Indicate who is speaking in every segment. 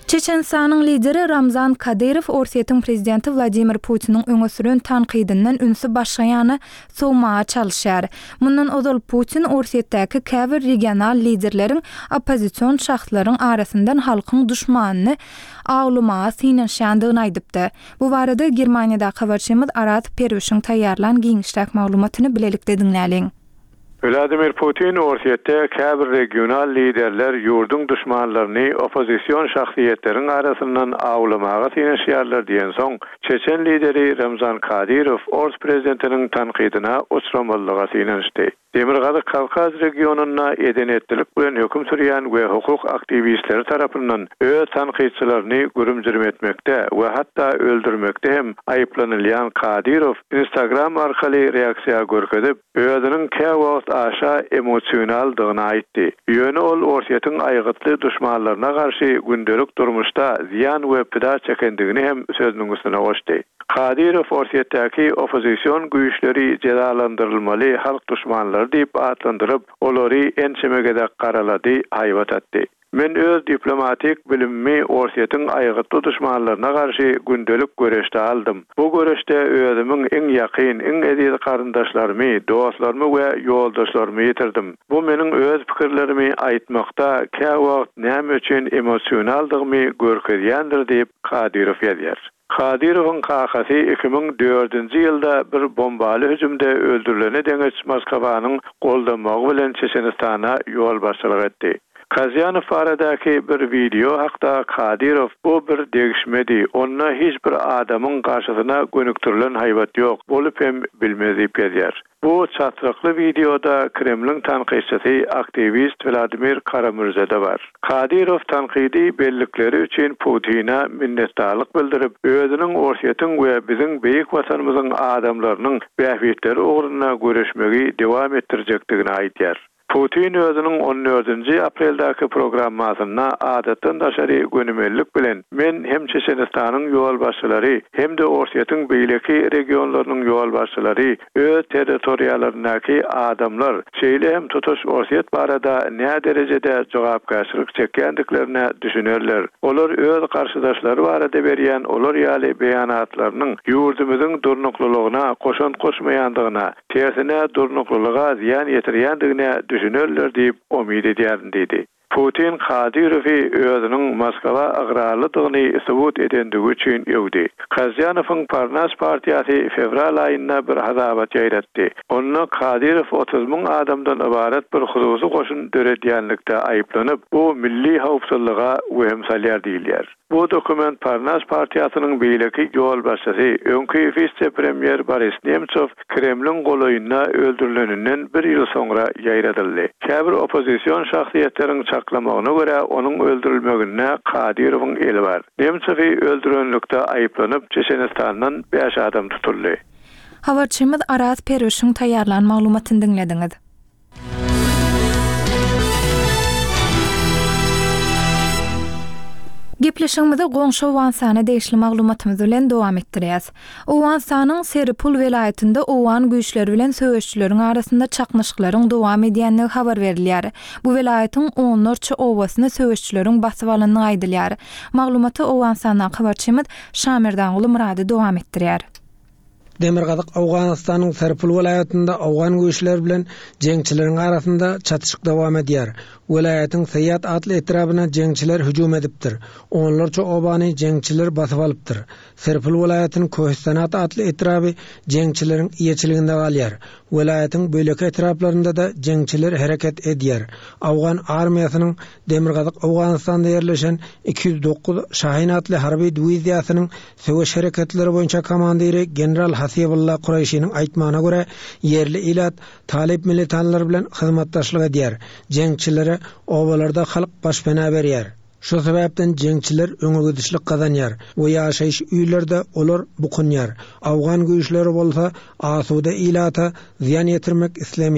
Speaker 1: Çeçenistan'ın lideri Ramzan Kadyrov Orset'in prezidenti Vladimir Putin'in öňe süren tanqydynyň ünsü başgaýany sowmaga çalışýar. Mundan ozal Putin Orsetdäki käbir regional liderleriň oppozision şahslaryň arasyndan halkyň düşmanyny aglumaga synanşýandygyny aýdypdy. Bu barada Germaniýada habarçymyz Arat Perüşiň taýýarlan giňişlik maglumatyny bilelikde dinläliň.
Speaker 2: Vladimir Putin Orset'te käbir regional liderler yurdun düşmanlaryny opozisiyon şahsiýetleriň arasyndan aglumaga synanşýarlar diýen soň Çeçen lideri Ramzan Kadyrov Ors prezidentiniň tanqydyna uçramalyga synanşdy. Demirgazy Kavkaz regionuna edenetlik bilen höküm sürýän we hukuk aktivistleri tarapyndan öz tanqytçylaryny görümjirmetmekde we hatda öldürmekde hem aýyplanylýan Kadyrov Instagram arkaly reaksiýa görkezip özüniň käwagt aşa emosionaldygyny aýtdy. Ýöne ol Orset'in aýgytly düşmanlaryna garşy gündelik durmuşda ziyan we pida çekendigini hem sözüniň üstüne goşdy. Kadyrov Orsetdäki opozisiyon güýçleri cezalandyrylmaly halk düşmanlary diýip atlandyryp, olary ençemegede garalady, haýbat etdi. Men öz diplomatik bilimimi Orset'in aýgytly düşmanlaryna garşy gündelik göreşde aldym. Bu göreşde özümiň iň ýakyn, iň ediz garyndaşlarymy, dostlarymy we ýoldaşlarymy ýetirdim. Bu meniň öz pikirlerimi aýtmakda käwagt näme üçin emosionaldygymy görkezýändir diýip Kadyrov ýazýar. Kadyrowyň kakasy 2004-nji ýylda bir bombaly hüjümde öldürilene deňeç Moskowanyň goldamagy bilen Çeçenistana ýol başçylyk etdi. Kazyanov baradaky bir video hakda Kadyrov bu bir degişmedi. Onda hiç bir adamın karşısına gönüktürülen haýbat ýok. Bolup hem bilmezip ýazýar. Bu çatrykly videoda Kremlin tanqyçysy aktivist Vladimir Kara-Murza var. Kadyrov tanqydy bellikleri üçin Putina minnetdarlyk bildirip, özüniň Orset'in we biziň beýik watanymyzyň adamlarynyň bähwetleri ugruna görüşmegi dowam etdirjekdigini aýtýar. Putin özüniň 14-nji apreldäki programmasyna adatdan daşary gönümellik bilen men hem Çeçenistanyň ýol başçylary hem de Orset'in beýleki regionlarynyň ýol başçylary öz territoriýalarynaky adamlar şeýle hem tutuş Orset barada näme derejede jogapkarşylyk çekendiklerine düşünerler. Olar öz garşydaşlary barada berýän olar ýaly beýanatlarynyň ýurdumyzyň durnuklylygyna koşan koşmaýandygyna, tersine durnuklylyga ziyan ýetirýändigine düşünürler diýip umid edýärin dedi. Putin Kadyrowy özüniň Moskwa agrarlydygyny subut edendigi üçin ýöwdi. Kazyanowyň Parnas partiýasy fevral aýynda bir hazabat ýaýratdy. Onu Kadyrov 30.000 adamdan ibaret bir hususy goşun döredýänlikde aýyplanyp, bu milli howpsuzlyga öhem salýar diýilýär. Bu dokument Parnas partiýasynyň beýleki ýol başçysy, öňkü vice-premier Boris Nemtsov Kremlin golaýyna öldürileninden bir ýyl soňra ýaýradyldy. Käbir opozisiyon şahsiýetleriň çaklamagyna görä onuň öldürilmegine Kadyrowyň eli bar. Nemtsowy öldürenlikde aýyplanyp Çeçenistandan 5 adam tutuldy.
Speaker 1: Habarçymyz Arat Perüşiň taýýarlan maglumatyny dinlediňiz. Gepleşigimizi goňşy Owansana deýişli maglumatymyz bilen dowam etdirýäs. Owansanyň Serpul welaýatynda owan güýçleri bilen söýüşçüleriň arasynda çaknyşyklaryň dowam edýändigi habar berilýär. Bu welaýatyň 10 owasyny söýüşçüleriň basyp alandygy aýdylýar. Maglumaty Owansana habarçymyz Şamirdan Guly Murady dowam etdirýär.
Speaker 3: Demirgazyk Awganystanyň Serpul welaýatynda awgan güýçleri bilen jeňçileriň arasynda çatışyk dowam edýär. Welaýatyň Sayyat adly etrabyna jeňçiler hüjüm edipdir. Onlarça obany jeňçiler basyp alypdyr. Serpul welaýatynyň Kohistanat adly etraby jeňçileriň ýeçiliginde galýar. Welaýatyň bölek etraplarynda da jeňçiler hereket edýär. Awgan armiýasynyň Demirgazyk Awganystanda ýerleşen 209 Şahin adly harby diwiziýasynyň söwüş hereketleri boýunça komandiri general Hasibullah Qurayşynyň aýtmagyna görä, ýerli ilat talip militanlar bilen hyzmatdaşlyk edýär. Jeňçilere obalarda halk başpana berýär. Şu sebäpden jeňçiler öňe gidişlik gazanýar we ýaşaýyş üýlerde olar bukunýar. Awgan güýçleri bolsa asuda ilata ziyan ýetirmek islemýär.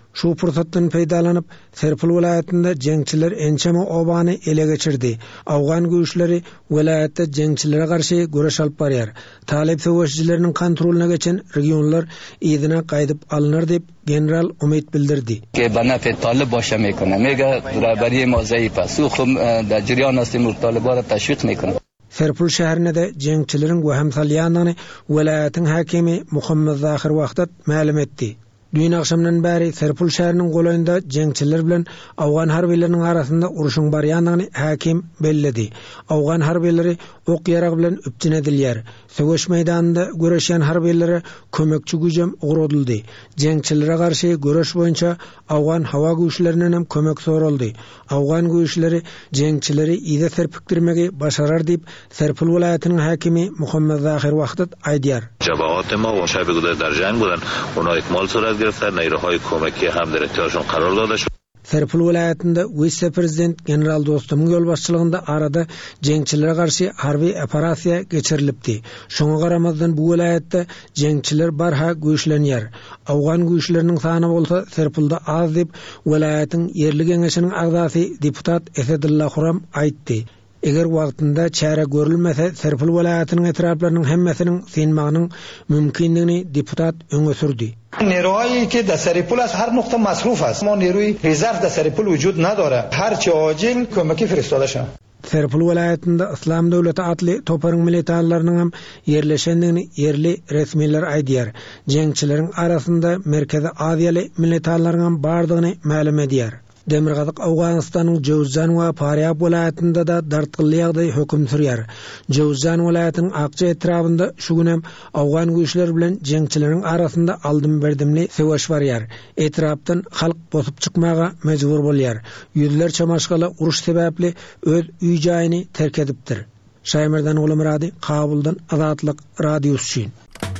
Speaker 3: Şu pursatdan peýdalanyp Serpil vilayatynda jeňçiler ençeme obany ele geçirdi. Awgan güýçleri vilayatda jeňçilere garşy göreş alyp barýar. Talep söwüşçileriniň kontrolyna geçen regionlar ýygyna gaýdyp alınır diýip general umid bildirdi.
Speaker 4: Ke bana pe talib başa mekone. Mega beraberiye ma zayıfa. Suhum da jiriyan aslimur talibara teşvik mekone.
Speaker 3: Serpil şäherine de jeňçilerin weham salýanyny vilayatyň hakimi Muhammed Zahir wagtat ma'lum etdi. Dün akşamdan beri Serpil şäheriniň goýunda jeňçiler bilen awgan harbiýleriniň arasynda uruşyň barýanyny hakim bellidi. Awgan harbiýleri ok ýarag bilen üptin edilýär. Söwüş meýdanynda göreşýän harbiýlere kömekçi güjem ugruldy. Jeňçilere garşy göreş boýunça awgan hawa güýçlerinden hem kömek soruldy. Awgan güýçleri jeňçileri ýyda serpikdirmegi başarar diýip Serpil vilayatynyň hakimi Muhammed Zahir wagtat aýdýar.
Speaker 5: جبهات ما و شب گذشته در جنگ بودن اونا اکمال صورت گرفتن نیروهای کمکی هم در اختیارشون قرار داده شد.
Speaker 3: Serpil vilayatynda vice prezident general Dostumyň ýol başçylygynda arada jeňçilere garşy harby operasiýa geçirilipdi. Şoňa garamazdan bu vilayatda jeňçiler barha güýçlenýär. Awgan güýçleriniň sany bolsa Serpilde az diýip vilayatyň ýerli geňeşiniň agzasy deputat Esedulla Huram aýtdy. Eger wagtynda çäre görülmese Serpil vilayatynyň etraplarynyň hemmesiniň synmagynyň mümkinligini deputat öňe sürdi.
Speaker 6: نیروهایی که در سرپل از هر نقطه مصروف است. ما نیروی رزرو در سرپل وجود نداره. هر چه عاجل کمکی فرستاده شد.
Speaker 3: Serpil vilayatynda Islam döwleti atly toparyň militarylarynyň hem yerleşendigini yerli resmiler aýdýar. Jeňçileriň arasynda Merkezi Aziýaly militarylaryň bardygyny ma'lum edýär. Demirgazyk Awganistanyň Jowzjan we Faryab vilayatynda da dartgylly ýagdaý hökm sürýär. Jowzjan vilayatynyň Akça etrafynda şu gün hem awgan güýçler bilen jeňçileriň arasynda aldym berdimli söwüş barýar. Etrapdan halk bosup çykmaga mejbur bolýar. Ýüzlerçe maşgala uruş sebäpli öz üý jaýyny terk edipdir. Şaýmerdan Ulumrady, Kabuldan Azatlyk radiosu üçin.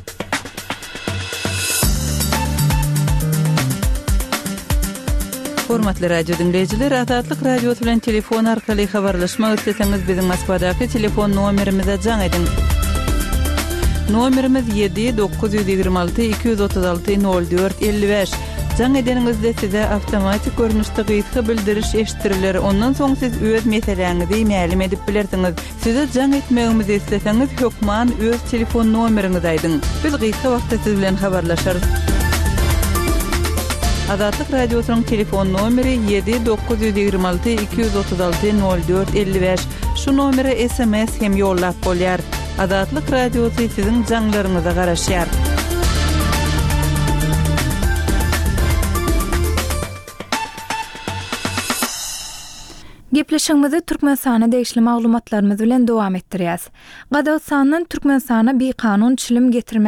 Speaker 7: Hormatly radio dinleyijiler, Azatlyk radiosu bilen telefon arkaly habarlaşmak isleseňiz biziň Moskvadaky telefon nomerimize jaň edin. Nomerimiz 7-926-236-04-55. Jaň edeniňizde size awtomatik görnüşde gysga bildiriş eşitiriler. Ondan soň siz öz meseleňizi ma'lum edip bilersiňiz. Size jaň etmegimizi isleseňiz hökman öz telefon nomeriňizi aýdyň. Biz gysga wagtda siz bilen habarlaşarys. Azatlyk radiosynyň telefon nomeri 7-926-236-04-55. Şu nomere SMS hem ýollap bolýar. Azatlyk radiosy siziň jaňlaryňyza garaşýar.
Speaker 1: Gepleşigimizi Türkmenistana degişli maglumatlarymyz bilen dowam etdirýäs. Gadawstanyň Türkmenistana bir kanun çilim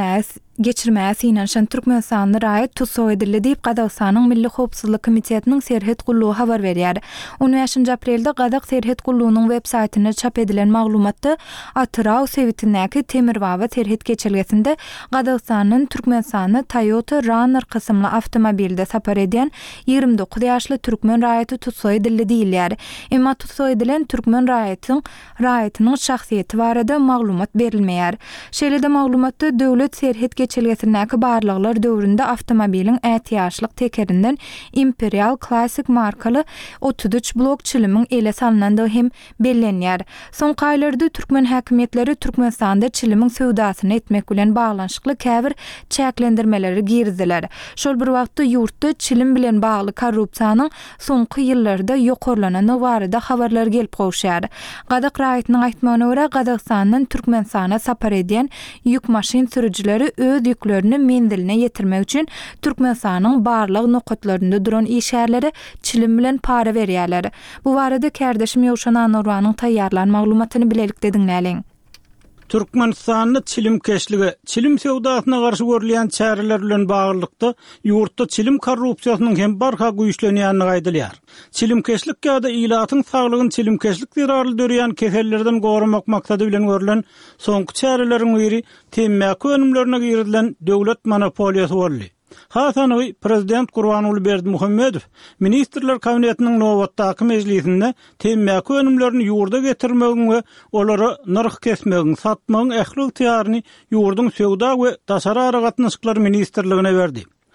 Speaker 1: geçirmäsi ýa-da Türkmenistanyň raýat tutsaw edildi diýip Gadawstanyň Milli Howpsuzlyk Komitetiniň Serhet Gullugy habar berýär. 15 aprelde Gadak Serhet Gullugynyň web saýtyna çap edilen maglumatda Atraw sewitindäki Temirbaba Serhet geçirgesinde Gadawstanyň Türkmenistanyny Toyota Runner kysymly awtomobilde sapar eden 29 ýaşly türkmen raýaty tutsaw edildi diýilýär. Emma tutsaw edilen türkmen raýatynyň şahsiýeti barada maglumat berilmeýär. Şeýle-de maglumatda döwlet Serhet geçirgesindäki barlyklar döwründe awtomobiliň 6 ýaşlyk tekerinden Imperial Classic markaly 33 blok çilimiň ele salanandy hem bellenýär. Soňky aýlarda türkmen häkimetleri Türkmenistanda çilimiň söwdasyny etmek bilen baglanşykly käbir çäklendirmeleri girdiler. Şol bir wagtda ýurtda çilim bilen bagly korrupsiýanyň soňky ýyllarda ýokarlanyny barada habarlar gelip goşýar. Gadak raýatynyň aýtmagyna görä Gadawstanyň Türkmenistana sapar eden ýük maşyn sürüjileri öz ýüklerini mendiline ýetirmek üçin Türkmenistanyň barlyk nokatlarynda duran işärleri çilim bilen para berýärler. Bu barada kärdeşim Ýowşan Anurwanyň taýýarlan maglumatyny bilelik dediňläliň.
Speaker 8: Türkmenistanyň çilimkeşligi, çilim sewdasyna garşy görülen çäreler bilen baglykda ýurtda çilim korrupsiýasynyň hem barha güýçlenýänini gaýdylýar. Çilimkeşlik ýa-da ilatyň saglygyny çilimkeşlik zirarly dörýän kesellerden goramak maksady bilen görülen soňky çäreleriň biri temmäki önümlerine girilen döwlet monopoliýasy boldy. Hasanowy prezident Gurbanuly Berdimuhammedow ministrler kabinetiniň nowatdaky mejlisinde temmäki önümlerini ýurda getirmegi we olara narh kesmegi, satmagyň ähli ýaryny ýurdun sewda we daşary aragatnaşyklar ministrligine berdi.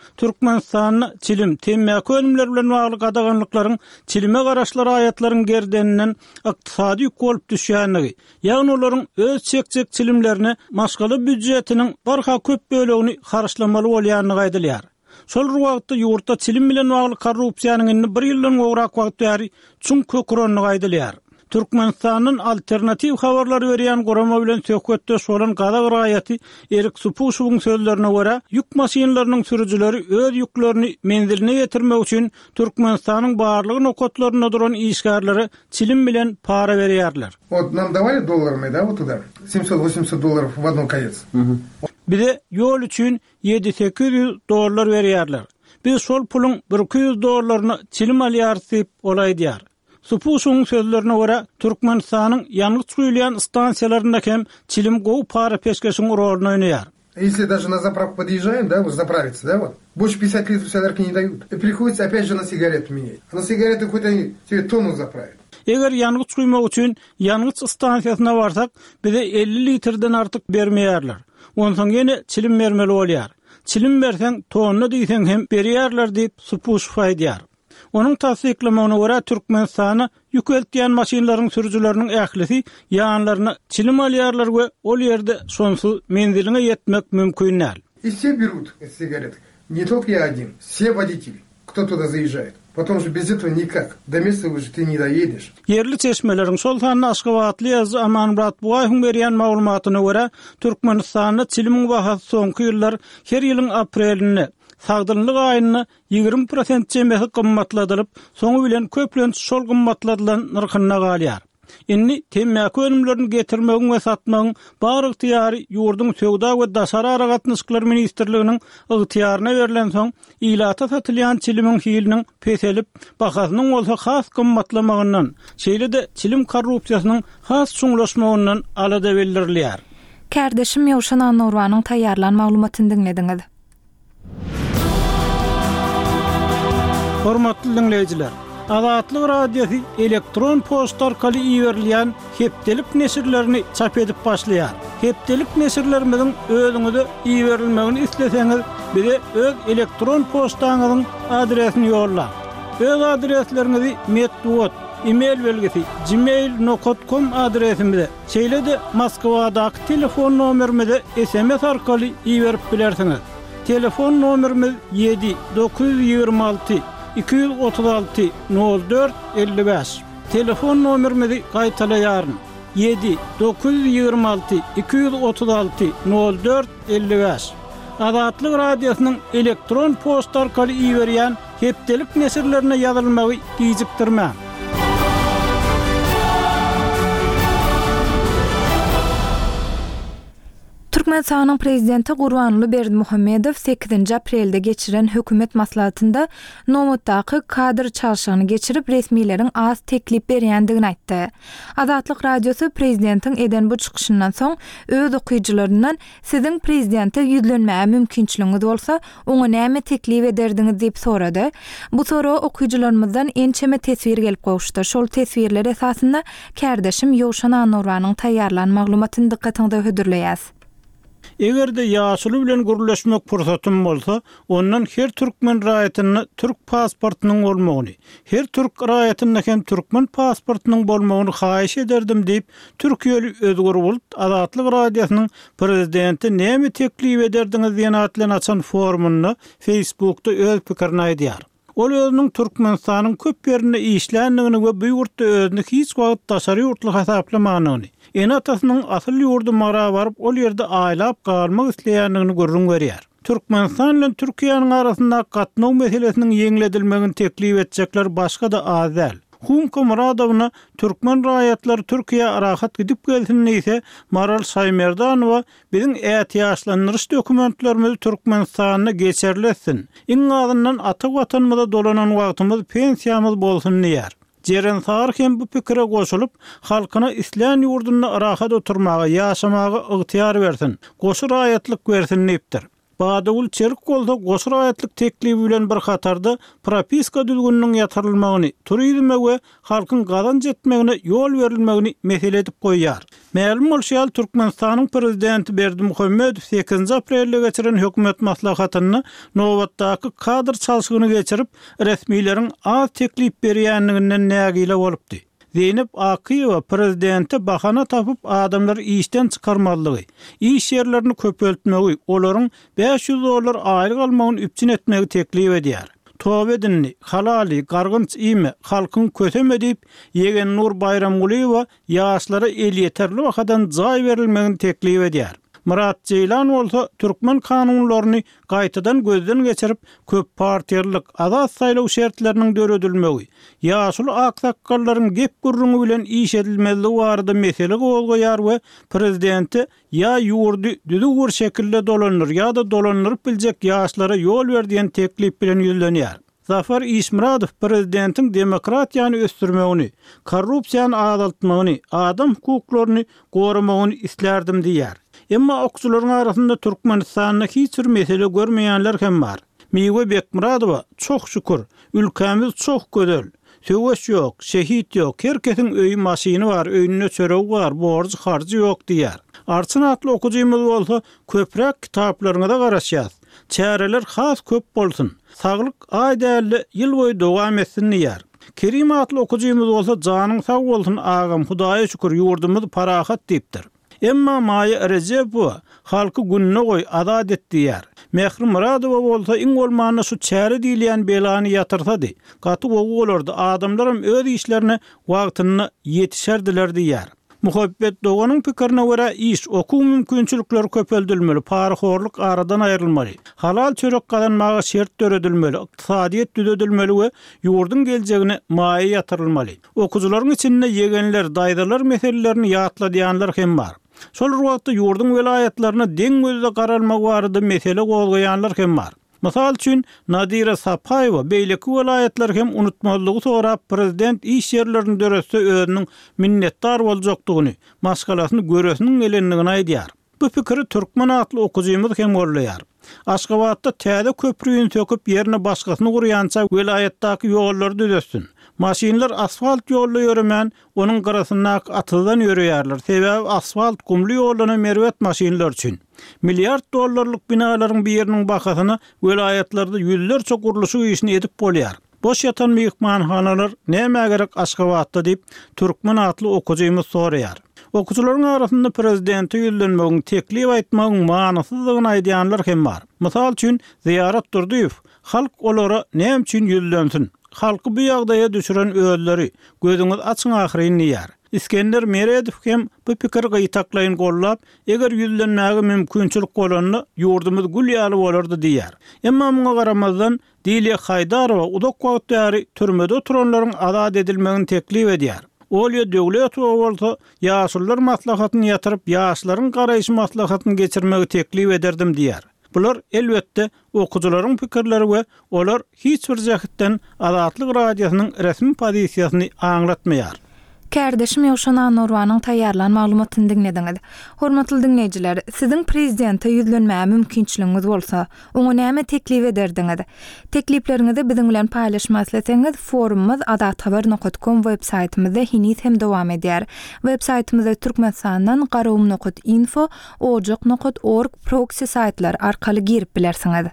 Speaker 8: Türkmenistan'ı çilim, temmäki ölümler bilen bagly gadaganlyklaryň, çilime garaşlar ayatlaryň gerdeninden ykdysady ýük bolup düşýänligi, ýagny olaryň öz çekçek çilimlerini maşgaly büdjetiniň barha köp bölegini haraşlamaly bolýanyny gaýdylýar. Şol wagtda ýurtda çilim bilen bagly korrupsiýanyň 1 ýyldan gowrak wagt bäri çuň köküranyny gaýdylýar. Türkmenistan'ın alternativ habarlar berýän gorama bilen söhbetde şolan gadag raýaty Erik Supuşowyň sözlerine görä, ýük maşinalarynyň sürüjileri öz ýüklerini menziline ýetirmek üçin Türkmenistanyň barlygy nokatlaryna duran işgärleri çilim bilen para berýärler.
Speaker 9: Вот нам давали долларами, да, вот туда. $700-800 в одну конец.
Speaker 8: Bize ýol üçin $700-800 berýärler. Biz şol pulun $200 çilim alýar diýip olaýdýar. Supuşowyň sözlerine görä, Türkmenistanyň ýangyç güýleýän stansiýalaryna hem çilim gowy para peşkeşiň roluny oýnaýar.
Speaker 9: Если даже на заправку подъезжаем, да, вот заправиться, да, вот, больше 50 литров солярки не дают. И приходится опять же на сигареты менять. А на сигареты хоть они тебе тонну заправят.
Speaker 8: Eger ýangyç güýmek üçin ýangyç stansiýasyna barsak, bize 50 litrden artyk bermeýärler. Ondan ýene çilim bermeli bolýar. Çilim berseň tonna diýseň hem berýärler diýip Supuşow aýdýar. Onun tasdiklamagyna görä Türkmenistany ýükeltýän maşinalaryň sürüjileriniň ählisi ýanlaryna çilim alýarlar we ol ýerde sonsuz menziline ýetmek mümkin näl.
Speaker 9: И все берут сигареты. Не только я один, все водители, кто туда заезжает. Потому что без этого никак. До места уже ты не доедешь.
Speaker 8: Yerli çeşmeleriň Sultan Aşgabatly ýazy Amanmurat Bugaýyň berýän maglumatyna görä Türkmenistanyň çilimiň bahasy soňky ýyllar her ýylyň aprelini sagdynlyk aýyny 20% jemesi gymmatladyryp, soňu bilen köplenç şol gymmatladylan narhyna galýar. Inni temmäki ölümlerini getirmegiň we satmagyň bar ygtyýary ýurdun söwda we daşary aragatnaşyklar ministrliginiň ygtyýaryna berilen soň, ilata satylýan çilimiň hiliniň peselip, bahasynyň bolsa has gymmatlamagyndan, şeýle-de çilim korrupsiýasynyň has çuňlaşmagyndan alada bildirilýär.
Speaker 1: Kärdeşim Ýowşan Anurwanyň taýýarlan maglumatyny dinlediňiz.
Speaker 8: Hormatly dinleýijiler, Azatlyk radiosu elektron poçta arkaly iýerilýän hepdelik nesirlerini çap edip başlaýar. Hepdelik nesirlerimiň özüňize iýerilmegini isleseňiz, bize öz elektron poçtaňyzyň adresini ýollar. Öz adreslerinizi metduat, e-mail belgisi gmail.com adresimize, şeýle-de Moskwadaky telefon nomerimize SMS arkaly iýerip bilersiňiz. Telefon nomerimiz 7-926 236 04 55. Telefon nomerimizi gaýtalaýaryn. 7-926 236 04 55. Azatlyk radiosynyň elektron poçta arkaly iýerýän hepdelik nesirlerine ýazylmagy gijikdirmä.
Speaker 1: Türkmenistanyň prezidenti Gurbanly Berdimuhammedow 8 aprelde geçiren hökümet maslahatynda nomutdaky kadr çalşygyny geçirip resmiýetiň az teklip berýändigini aýtdy. Azatlyk radiosu prezidentiň eden bu çykyşyndan soň öz okuýjylaryndan "Siziň prezidente ýüzlenmäge mümkinçiligiňiz bolsa, oňa näme teklip ederdiňiz?" diýip sorady. Bu soraw okuýjylarymyzdan ençeme tesbir gelip gowuşdy. Şol tesbirler esasynda kärdeşim Ýowşan Anurwanyň taýýarlan maglumatyny dikkatiňizde hödürleýäs.
Speaker 8: Egerde ýaşuly bilen gürleşmek pursatym bolsa, ondan her türkmen raýatyny türk pasportunyň bolmagyny, her türk raýatyny hem türkmen pasportunyň bolmagyny haýyş ederdim diýip Türkiýeli Özgür Bulut Azatlyk radiosynyň prezidenti näme teklip ederdiňiz diýen atlan açan forumuny Facebookda öz pikirini aýdýar. Ol özüniň Türkmenistanyň köp ýerinde işländigini we bu ýurtda özüni hiç wagt daşary ýurtlyk hasaplamagyny, enatasynyň asyl ýurdu mara baryp ol ýerde aýlap galmak isleýändigini görüň berýär. Türkmenistan bilen Türkiýanyň arasynda gatnaw meselesiniň ýeňledilmegini teklip etjekler başga da az däl. Humko Muradowyna türkmen raýatlary Türkiýe rahat gidip gelsin ise Maral Saýmerdanowa biziň ätiýaşlandyryş dokumentlerimizi Türkmenistanyna geçerlesin. Iň azyndan aty watanymyzda dolanan wagtymyz pensiýamyz bolsun diýär. Jeren Sar hem bu pikire goşulyp, halkyna islam ýurdunda rahat oturmagy, ýaşamagy ygtyýar bersin, goşu raýatlyk bersin diýipdir. Badagul Çerik bolsa goşur ayetlik teklibi bilen bir hatarda propiska düzgünniň ýatyrylmagyny, turizme we halkyň gazan jetmegine ýol berilmegini mesele edip goýýar. Ma'lum bolşýal Türkmenistanyň prezidenti Berdimuhammedow 8 aprelde geçiren hökümet maslahatyny nowatdaky kadr çalşygyny geçirip resmiýleriň az teklip berýänliginden nägile bolupdy. Zeynep Akiýewa prezidenti bahana tapıp adamlar işten çıkarmalygy, iş yerlerini köpeltmegi, olaryň $500 aýlyk almagyny üpçün etmegi teklip edýär. Tobedinni, halali, gargynç ime, halkyň köteme diýip, Ýegen Nur Bayramgulyeva ýaşlara el ýeterli wagtdan jaý berilmegini teklip edýär. Murat Ceylan bolsa Türkmen kanunlaryny gaýtadan gözden geçirip köp partiýalyk azat saýlaw şertleriniň döredilmegi, ýaşul aksakallaryň gep gurrungy bilen iş edilmeli barada mesele goýar we prezidenti ýa ýurdy düzgün şekilde dolanýar ýa-da dolanýaryp biljek ýaşlara ýol berdiýän teklip bilen ýüzlenýär. Zafer İsmiradow prezidentiň demokratiýany ösdürmegini, korrupsiýany azaltmagyny, adam hukuklaryny gorumagyny islerdim diýär. Emma okuçylaryň arasynda Türkmenistanyň hiç bir mesele görmeýänler hem bar. Miwe Bekmuradowa çok şükür, ülkemiz çok gödel. Söwes ýok, şehit ýok, herkesiň öýü maşyny bar, öýüne çörek bar, borç harjy ýok diýär. Arçyn atly okujymyz bolsa köprek kitaplaryna da garaşýar. Çäreler has köp bolsun. Saglyk aýdäli ýyl boýy dowam etsin diýär. Kerim atly okujymyz bolsa janyň sag bolsun agam, Hudaýa şükür ýurdumyz parahat diýipdir. Emma Maýa Rejepowa halky günne goý azat etdiýär. Mehrim Muradowa bolsa iň bolmany şu çäre diýilýän belany ýatyrtady. Gaty ogulardy, adamlarym öz işlerini wagtyny ýetişerdiler diýär. Muhabbet Doganyň pikirine görä iş, okuw mümkinçilikleri köpeldilmeli, paraxorluk aradan aýrylmaly. Halal çörek kazanmaga şert döredilmeli, iqtisadiýet düzedilmeli we ýurdun geljegine maýa ýatyrylmaly. Okuwçylaryň içinde ýegenler, daýdalar meselelerini ýatladýanlar hem bar. Şol wagtda ýurdun welaýatlaryna deň gözle garalmak barada mesele goýanlar hem bar. Mysal üçin Nadira Sapaýewa beýleki welaýatlar hem unutmalygy sorap prezident iş ýerlerini döretse özüniň minnetdar boljakdygyny, maskalasyny göresiniň gelenligini aýdýar. Bu pikiri Türkmen atly okujymyz hem gorlaýar. Aşgabatda täze köprüýün söküp ýerine başgasyny gurýança welaýatdaky ýollary düzessin. Maşinler asfalt ýolda ýöremän, onuň garasynda atydan ýörýärler. Sebäbi asfalt kumly ýollany merwet maşinler üçin. Milliard dollarlyk binalaryň bir ýeriniň bakasyny welaýatlarda ýüzlerçe guruluşy işini edip bolýar. Boş ýatan mehmanhanalar näme gerek Aşgabatda diýip Türkmen atly okujymyz soraýar. Okuçylaryň arasynda prezidenti ýüzlenmegiň teklip aýtmagyň manasyzlygyny aýdýanlar hem bar. Mysal üçin Ziyaret Durduýew halk olara näme üçin ýüzlensin? Halky bu ýagdaýa düşüren öýleri gözüňiz açyň ahyryn diýär. İskender Meredow hem bu pikir gaýtaklaýyn gollap, eger ýüzlenmäge mümkinçilik bolany ýurdumyz gül ýaly bolardy diýär. Emma muňa garamazdan Dilýa Haýdarowa udak wagt ýary türmede oturanlaryň azat edilmegini teklip edýär. Olýa döwletowa bolsa ýaşullar maslahatyny ýatyryp ýaşlaryň garaýşy maslahatyny geçirmegi teklip ederdim diýär. Bular elbetde okuwçylaryň pikirleri we olar hiç bir jahitden Azatlyk radiosynyň resmi pozisiýasyny aňlatmaýar.
Speaker 1: Kardeşim Ýowşan Nurwanyň taýýarlan maglumatyny dinlediňiz. Hormatly dinleýijiler, siziň prezidente ýüzlenmäge mümkinçiligiňiz bolsa, oňa näme teklip ederdiňiz? Tekliplerinizi biziň bilen paýlaşmak isleseňiz, forumumyz adathabar.com web saýtymyzda hinis hem dowam edýär. Web saýtymyzda Türkmenistandan garawum.info, ojak.org proxy saýtlar arkaly girip bilersiňiz.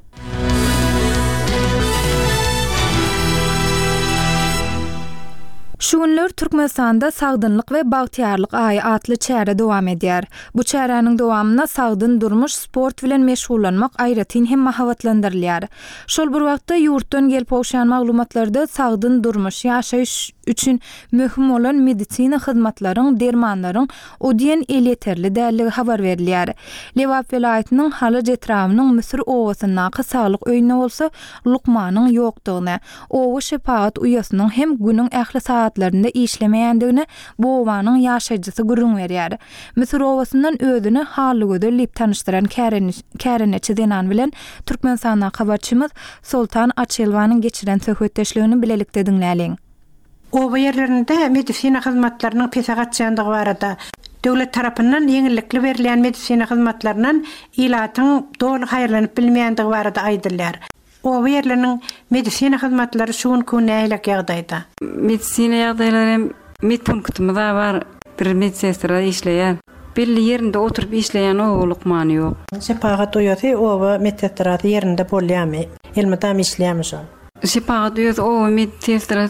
Speaker 1: Şu günler Türkmenistanda sagdynlyk we bagtyarlyk aýy atly çäre dowam edýär. Bu çäreniň dowamyna sagdyn durmuş, sport bilen meşgullanmak aýratyn hem mahabatlandyrylýar. Şol bir wagtda ýurtdan gelip owşan maglumatlarda sagdyn durmuş ýaşaýyş üçin möhüm bolan medisina hyzmatlaryň, dermanlaryň odien el ýeterli dälligi habar berilýär. Lewap welaýatynyň Halyj etrawynyň Müsür owasyna saglyk öýüne bolsa lukmanyň ýokdugyny, owa şepaat uýasynyň hem günüň ähli saatlarynda işlemeýändigini bu owanyň ýaşaýjysy gurrun berýär. Müsür owasyndan özüni haly gödellip tanıştyran Käreneçi denan bilen Türkmenistana habarçymyz Soltan Açelwanyň geçiren söhbetdeşligini bilelikde dinläliň.
Speaker 10: Owa ýerlerinde medisina hyzmatlarynyň pesagatçandygy barada Döwlet tarapyndan ýeňillikli berilýän medisina hyzmatlarynyň ilatyň doly haýyrlanyp bilmeýändigi barada aýdylýar. O ýerleriň medisina hyzmatlary şuň gün näýlik ýagdaýda?
Speaker 11: Medisina ýagdaýlary medpunktymyzda bar, bir medsestra işleýär. Belli ýerinde oturup işleýän owlukman ýok.
Speaker 10: Şepagat uýaty owa medsestra ýerinde bolýarmy? Elmedam işleýärmi şol?
Speaker 11: Şepagat uýaty owa medsestra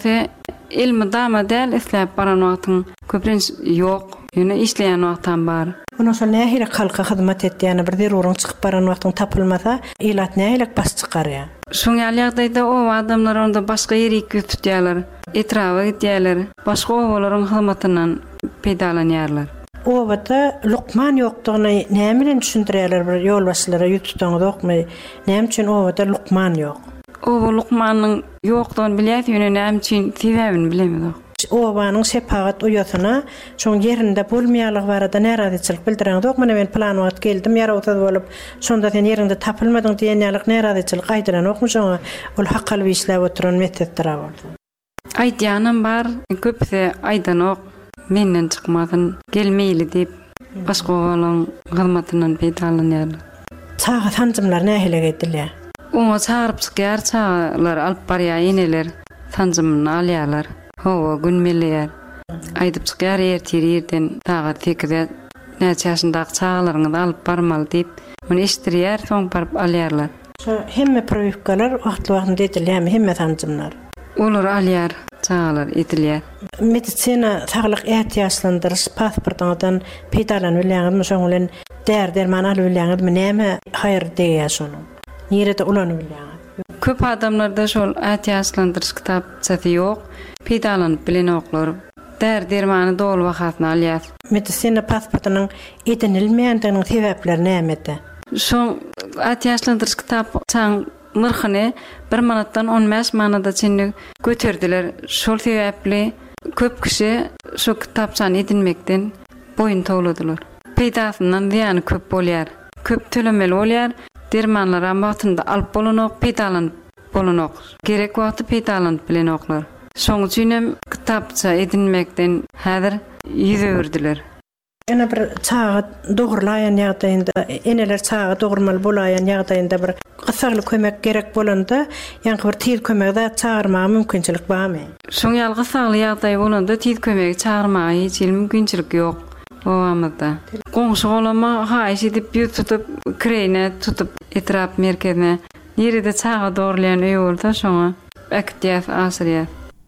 Speaker 11: elmedam däl isläp baran wagtyň köpürenç ýok. Ýöne işleýän wagtdan bar.
Speaker 10: Bunu şol nähili halka hyzmat etdiýäni bir derurun çykyp baran wagtyň tapylmasa, ilat nähili bas çykarýar.
Speaker 11: Şoň ýagdaýda o adamlar onda başga ýere götürýärler, etrafa gitýärler, başga owalaryň hyzmatyndan peýdalanýarlar.
Speaker 10: Owada lukman ýokdugyny näme bilen düşündirýärler bir ýolbaşçylara ýutdaňyzokmy? Näme üçin owada lukman ýok?
Speaker 11: Owa lukmanyň ýokdugyny bilýär, ýöne näme üçin sebäbini bilemedik.
Speaker 10: Owanyň şepagat uýatyna şoň ýerinde bolmaýanlygy barada näradyçylyk bildiräňdokmy? Men plan wagt geldim, ýarawtad bolup, şonda sen ýerinde tapylmadyň diýenýärlik näradyçylyk aýdyranokmy şoňa? Ol haqqaly işläp oturan metodlara boldy.
Speaker 11: Aýdýanym bar, köpse aýdanok. Menden çykmadyn, gelmeýli diýip başga owalaryň hyzmatyndan peýdalanýarlar.
Speaker 10: Çağa tanjymlar nähile gedilýär?
Speaker 11: Oňa çağıryp çykýar, çağlar alyp barýar, eneler tanjymyny alýarlar. Howa günmelýär. Aýdyp çykýar ýerden taga tekide näçe ýaşyndaky çağlaryňy alyp barmaly diýip, onu eşdirýär, soň baryp alýarlar.
Speaker 10: Şu hemme proýekler wagtly edilýärmi, hemme tanjymlar?
Speaker 11: Olar alýar, çağlar edilýär.
Speaker 10: Medisina sağlyk ähtiýaçlandyryş pasportyňdan peýdalanýarmy şoň bilen derman alyp bilýärmi, näme haýyr diýýär şonu? Nirede ulanyp bilýär?
Speaker 11: Köp adamlarda şol ähtiýaçlandyryş kitapçasy ýok, peýdalanyp bilen oklar. Dermany dolu wagtna alýar.
Speaker 10: Medisina pasportynyň edinilmeýändiginiň sebäpleri näme?
Speaker 11: Şoň ähtiýaçlandyryş kitapçaň mırxını 1 manatdan 15 manada çenli götürdüler. Şol sebäpli köp kişi şu kitapçany edinmekden boyun togladylar. Peýdasyndan ýani köp bolýar. Köp tölemeli bolýar. Dermanlar wagtynda alyp bolanok, peýdalanyp bolanok. Gerek wagty peýdalanyp bilen oklar. Şoň üçin kitapça edinmekden häzir ýüzürdiler.
Speaker 10: Ene bir çağa dogurlayan ýagdaýynda, eneler çağa dogurmaly bolaýan ýagdaýynda bir gysagly kömek gerek bolanda, ýa-ni bir tiz kömekde çağırmagy mümkinçilik barmy?
Speaker 11: Şoň ýaly gysagly ýagdaý bolanda tiz kömegi çağırmagy hiç mümkinçilik ýok. Owamyzda. Goňşy bolama haýyş edip ýutup, kreyne tutup etrap merkezine ýeride çağa dogurlayan öý bolsa şoňa aktiýat asyrýar.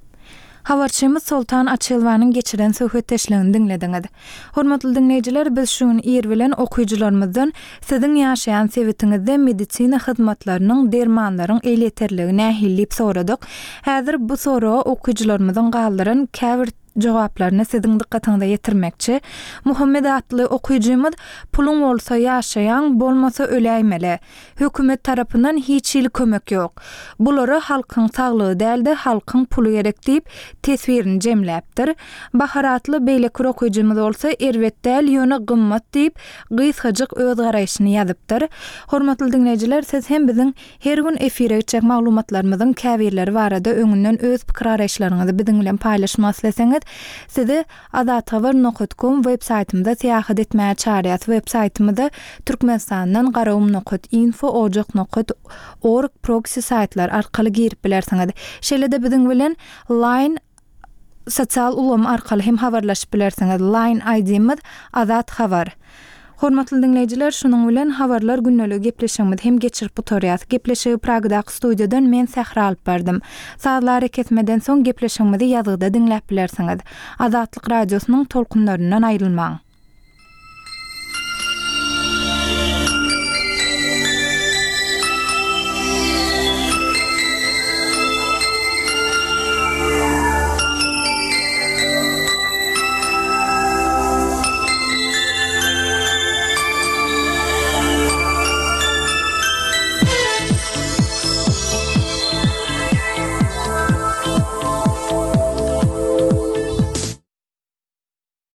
Speaker 1: Habarçymyz Sultan Açylwanyň geçiren söhbetdeşligini dinlediňiz. Hormatly dinleýijiler, biz şuň ýer bilen okuyjylarymyzdan siziň ýaşaýan sebetiňizde medisina hyzmatlarynyň dermanlaryň eýleterligini nähillip soradyk. Häzir bu soraga okuyjylarymyzyň galdyran käbir jogaplaryny siziň dikkatiňize ýetirmekçi. Muhammed atly okuyjymyz pulun bolsa ýaşaýan, bolmasa öläýmeli. Hökümet tarapyndan hiç ýyl kömek ýok. Bulary halkyň saglygy däldi, halkyň puly gerek diýip tesbirini jemläpdir. Baharatly beýlekür okuyjymyz bolsa erwetdäl ýöne gymmat diýip gysgadyk öz garaýşyny ýazypdyr. Hormatly dinleýijiler, siz hem biziň her gün efire geçek maglumatlarymyzyň käbirleri barada öňünden öz pikir araýşlaryňyzy biziň bilen paýlaşmak isleseňiz, sizi adathabar.com web saytymyzda seýahat etmäge çağırýar. Web saytymyzda Türkmenistandan garawum.info.org proxy saytlar arkaly girip bilersiňiz. Şeýle-de biziň bilen Line sosial ulama arkaly hem habarlaşyp bilersiňiz. Line ID-miz Azat Habar. Hormatly dinleýijiler, şunuň bilen habarlar günnelik gepleşigimiz hem geçirip oturýar. Gepleşigi Pragdaky studiýadan men Sähra alyp berdim. Saatlar ketmeden soň gepleşigimizi ýazgyda dinläp bilersiňiz. Azatlyk radiosynyň tolkunlaryndan aýrylmaň.